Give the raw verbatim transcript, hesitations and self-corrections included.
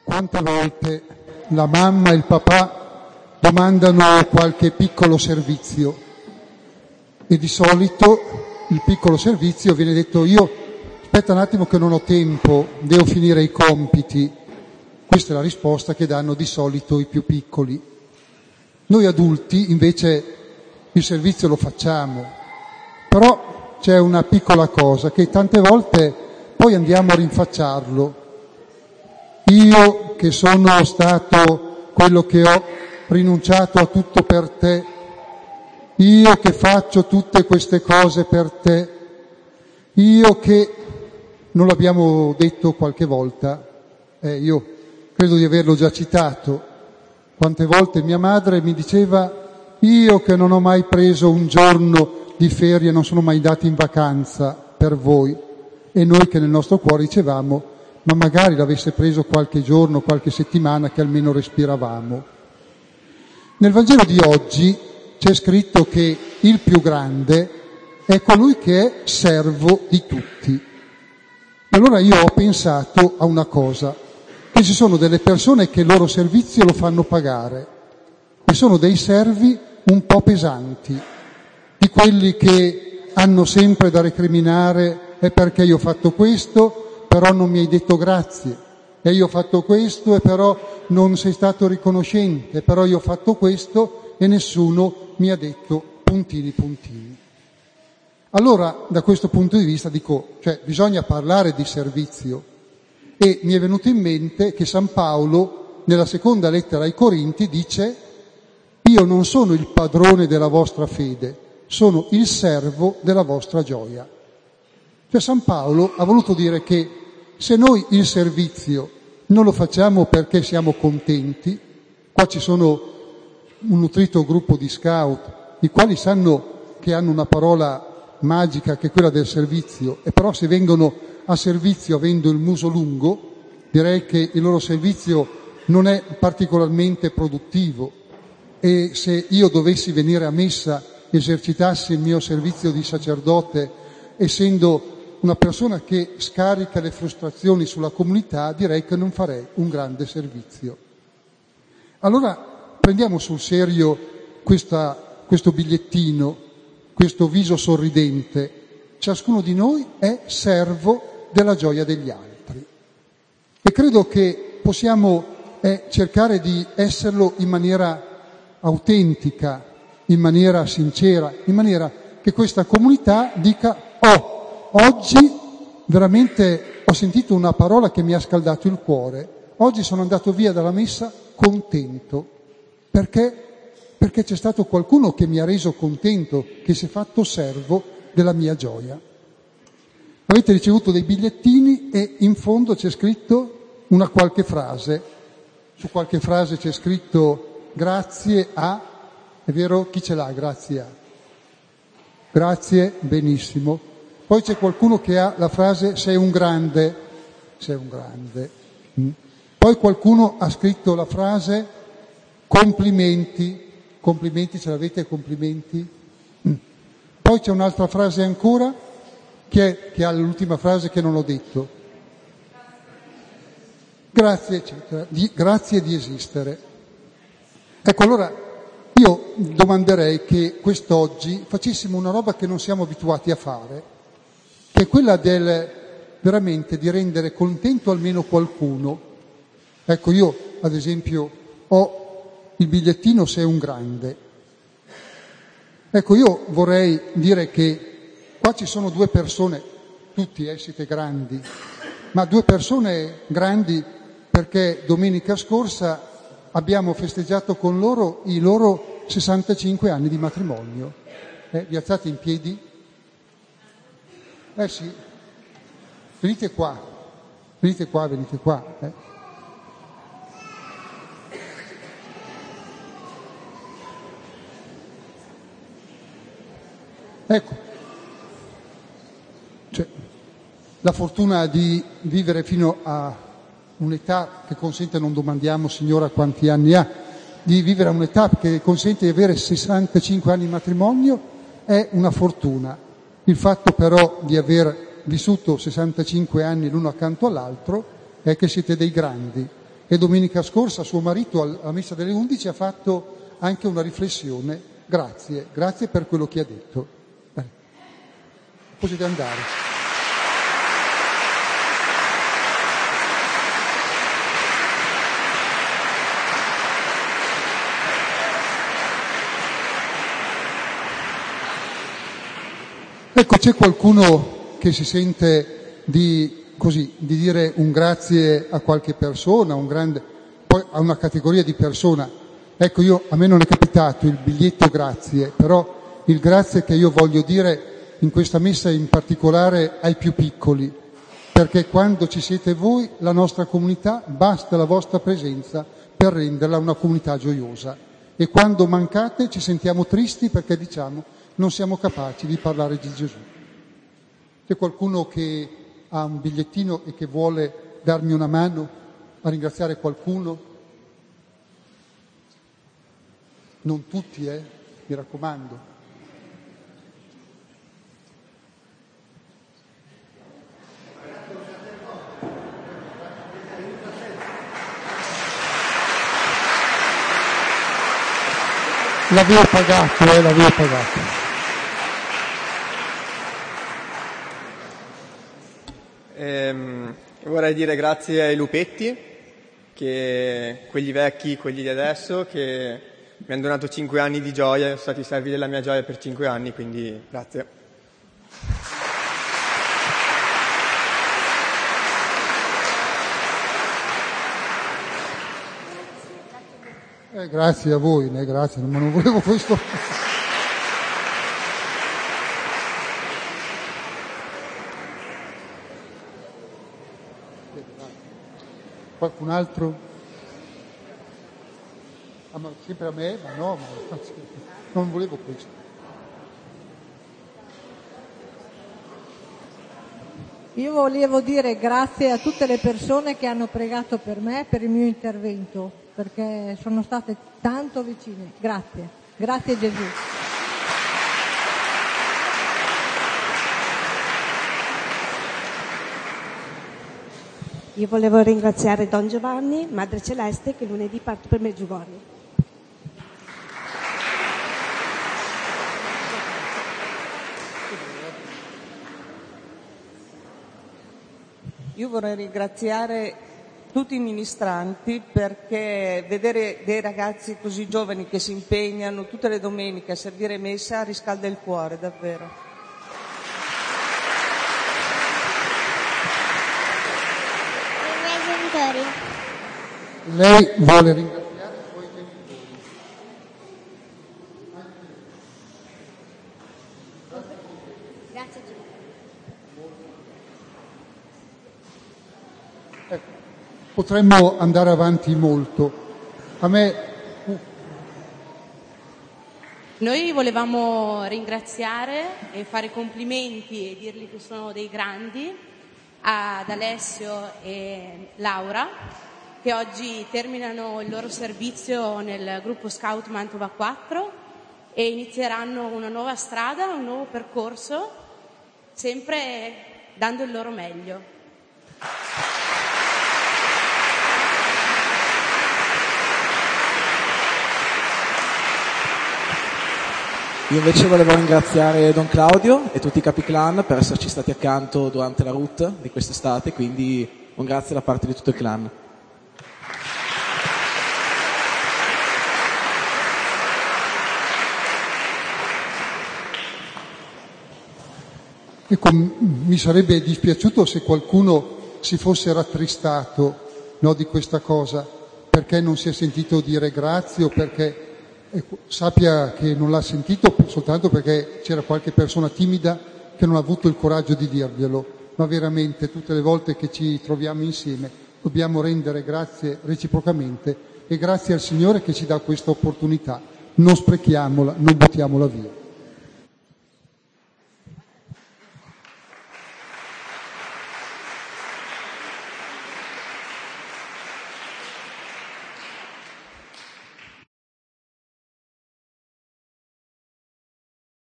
Quante volte la mamma e il papà domandano qualche piccolo servizio e di solito il piccolo servizio viene detto: io aspetta un attimo che non ho tempo, devo finire i compiti. Questa è la risposta che danno di solito i più piccoli. Noi adulti invece il servizio lo facciamo, però c'è una piccola cosa che tante volte poi andiamo a rinfacciarlo. Io che sono stato quello che ho rinunciato a tutto per te, io che faccio tutte queste cose per te, io che, non l'abbiamo detto qualche volta, eh, io credo di averlo già citato, quante volte mia madre mi diceva: io che non ho mai preso un giorno di ferie, non sono mai andato in vacanza per voi, e noi che nel nostro cuore dicevamo: ma magari l'avesse preso qualche giorno, qualche settimana, che almeno respiravamo. Nel Vangelo di oggi c'è scritto che il più grande è colui che è servo di tutti. Allora io ho pensato a una cosa, che ci sono delle persone che il loro servizio lo fanno pagare e sono dei servi un po' pesanti, di quelli che hanno sempre da recriminare: è perché io ho fatto questo, però non mi hai detto grazie, e io ho fatto questo e però non sei stato riconoscente, però io ho fatto questo e nessuno mi ha detto puntini puntini. Allora, da questo punto di vista dico, cioè bisogna parlare di servizio, e mi è venuto in mente che San Paolo nella seconda lettera ai Corinti dice: io non sono il padrone della vostra fede, sono il servo della vostra gioia. Cioè San Paolo ha voluto dire che se noi il servizio non lo facciamo perché siamo contenti, qua ci sono un nutrito gruppo di scout, i quali sanno che hanno una parola magica che è quella del servizio, e però se vengono a servizio avendo il muso lungo, direi che il loro servizio non è particolarmente produttivo, e se io dovessi venire a messa, esercitassi il mio servizio di sacerdote, essendo una persona che scarica le frustrazioni sulla comunità, direi che non farei un grande servizio. Allora prendiamo sul serio questa, questo bigliettino, questo viso sorridente. Ciascuno di noi è servo della gioia degli altri, e credo che possiamo eh, cercare di esserlo in maniera autentica, in maniera sincera, in maniera che questa comunità dica: oh, oggi veramente ho sentito una parola che mi ha scaldato il cuore, oggi sono andato via dalla messa contento, perché? Perché c'è stato qualcuno che mi ha reso contento, che si è fatto servo della mia gioia. Avete ricevuto dei bigliettini e in fondo c'è scritto una qualche frase, su qualche frase c'è scritto grazie a, è vero? Chi ce l'ha? Grazie a. Grazie, benissimo. Poi c'è qualcuno che ha la frase sei un grande, sei un grande. Mm. Poi qualcuno ha scritto la frase complimenti, complimenti, ce l'avete complimenti? Mm. Poi c'è un'altra frase ancora che, è, che ha l'ultima frase che non ho detto. Grazie, eccetera. Di, grazie di esistere. Ecco, allora io domanderei che quest'oggi facessimo una roba che non siamo abituati a fare, che è quella del veramente di rendere contento almeno qualcuno. Ecco, io ad esempio ho il bigliettino sei un grande. Ecco, io vorrei dire che qua ci sono due persone, tutti eh, siete grandi, ma due persone grandi perché domenica scorsa abbiamo festeggiato con loro i loro sessantacinque anni di matrimonio. Eh, vi alzate in piedi? Eh sì, venite qua, venite qua, venite qua. Eh. Ecco, cioè, la fortuna di vivere fino a un'età che consente, non domandiamo signora quanti anni ha, di vivere a un'età che consente di avere sessantacinque anni di matrimonio è una fortuna. Il fatto però di aver vissuto sessantacinque anni l'uno accanto all'altro è che siete dei grandi, e domenica scorsa suo marito alla messa delle undici ha fatto anche una riflessione. Grazie, grazie per quello che ha detto. Beh, potete andare. Ecco, c'è qualcuno che si sente di, così, di dire un grazie a qualche persona, un grande, poi a una categoria di persona. Ecco, io, a me non è capitato il biglietto grazie, però il grazie che io voglio dire in questa messa in particolare ai più piccoli, perché quando ci siete voi, la nostra comunità, basta la vostra presenza per renderla una comunità gioiosa. E quando mancate ci sentiamo tristi perché diciamo non siamo capaci di parlare di Gesù. C'è qualcuno che ha un bigliettino e che vuole darmi una mano a ringraziare qualcuno? Non tutti, eh? Mi raccomando. L'avevo pagato, eh, l'avevo pagato. Ehm, vorrei dire grazie ai lupetti, che quelli vecchi, quelli di adesso, che mi hanno donato cinque anni di gioia, sono stati servi della mia gioia per cinque anni, quindi grazie. Eh, grazie a voi, né? Grazie, ma non volevo questo. Qualcun altro? Ah, ma sempre a me? Ma no, ma non volevo questo. Io volevo dire grazie a tutte le persone che hanno pregato per me, per il mio intervento, perché sono state tanto vicine. Grazie. Grazie Gesù. Io volevo ringraziare Don Giovanni, Madre Celeste, che lunedì parte per Meggiugorje. Io vorrei ringraziare tutti i ministranti, perché vedere dei ragazzi così giovani che si impegnano tutte le domeniche a servire messa riscalda il cuore, davvero. Lei vuole ringraziare i suoi genitori. Grazie Gesù. Ecco, potremmo andare avanti molto. A me uh. Noi volevamo ringraziare e fare complimenti e dirgli che sono dei grandi ad Alessio e Laura, che oggi terminano il loro servizio nel gruppo Scout Mantova quattro e inizieranno una nuova strada, un nuovo percorso, sempre dando il loro meglio. Io invece volevo ringraziare Don Claudio e tutti i capi clan per esserci stati accanto durante la route di quest'estate, quindi un grazie da parte di tutto il clan. Ecco, mi sarebbe dispiaciuto se qualcuno si fosse rattristato, no, di questa cosa, perché non si è sentito dire grazie o perché, ecco, sappia che non l'ha sentito soltanto perché c'era qualche persona timida che non ha avuto il coraggio di dirglielo, ma veramente tutte le volte che ci troviamo insieme dobbiamo rendere grazie reciprocamente e grazie al Signore che ci dà questa opportunità. Non sprechiamola, non buttiamola via.